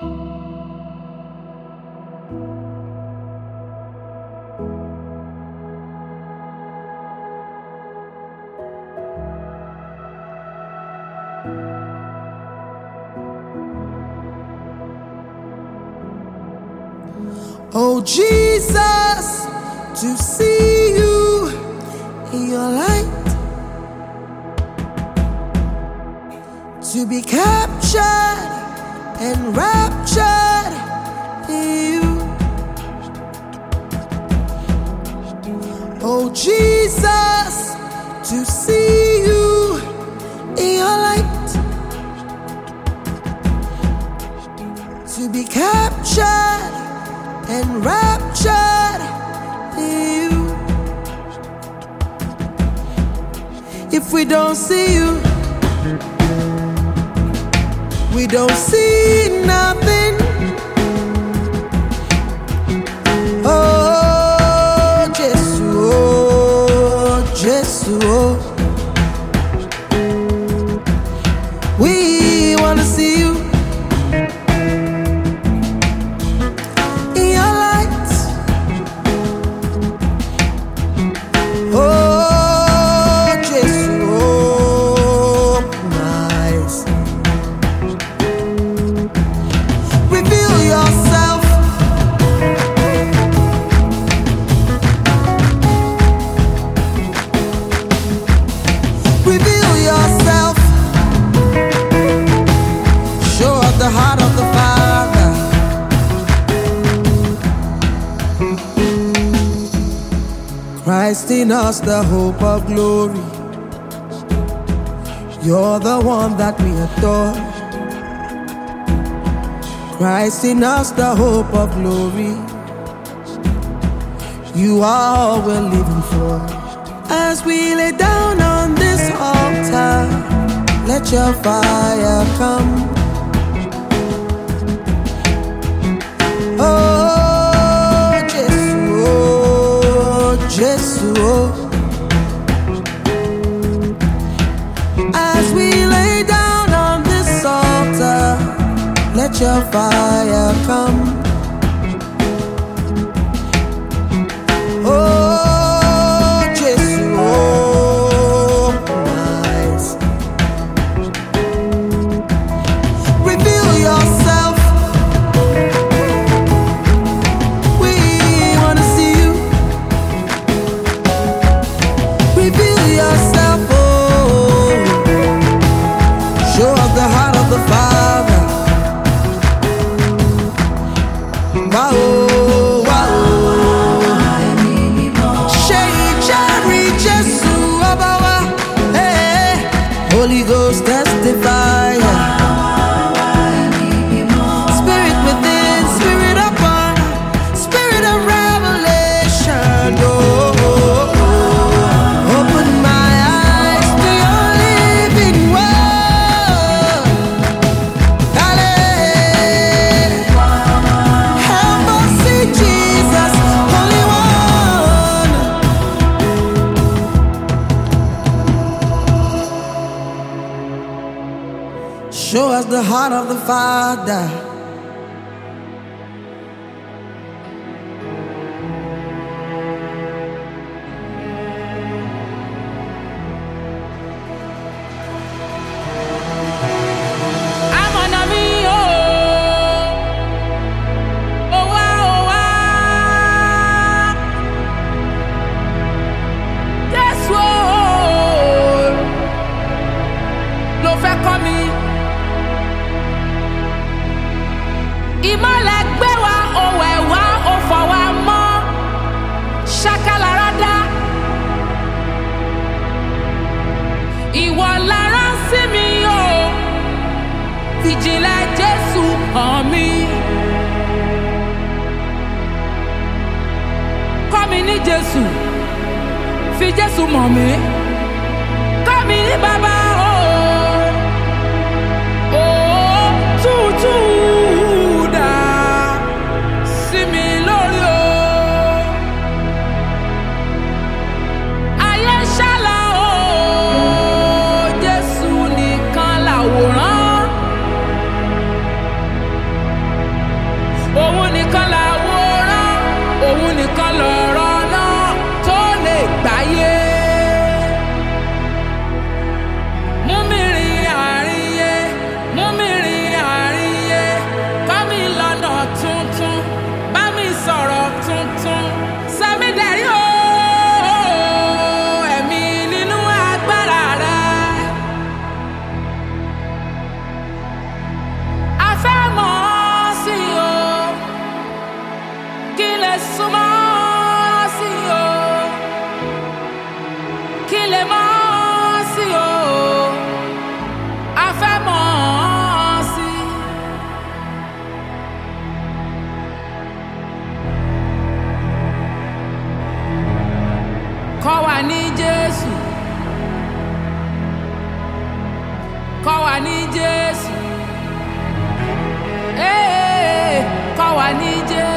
Oh Jesus, to see you in your light, to be captured and raptured in you. Oh Jesus, to see you in your light, to be captured and raptured in you. If we don't see you, we don't see nothing. Oh, Jesus, oh, Jesus, oh. We want to see you. The heart of the Father. Christ in us, the hope of glory. You're the one that we adore. Christ in us, the hope of glory. You are all we're living for. As we lay down on this altar, let your fire come. Oh, Jesus, oh. As we lay down on this altar, let your fire come. Oh, Jesus, oh, nice. Reveal yourself. The heart of the Father. Wow, wow. Shey Jerry Jesus Abawa. Hey, Holy Ghost testify. Spirit within, Spirit upon, Spirit of revelation. Oh, open my eyes to your living word. Show us the heart of the Father. I'm on a me, oh, wow, wow. Yes, oh, no fair coming. Ìmọ̀lẹ̀ gbé wa, òwò ẹ̀wà, òfò wa mọ́, ṣàkàlàràdà. Ìwọ lára sí mi o, ìjìnlẹ̀ Jésù hàn mí. Kọ́ mi ní Jésù, fi Jésù mọ̀ mí. Kọ́ mi ní bàbá o, tútù. need you.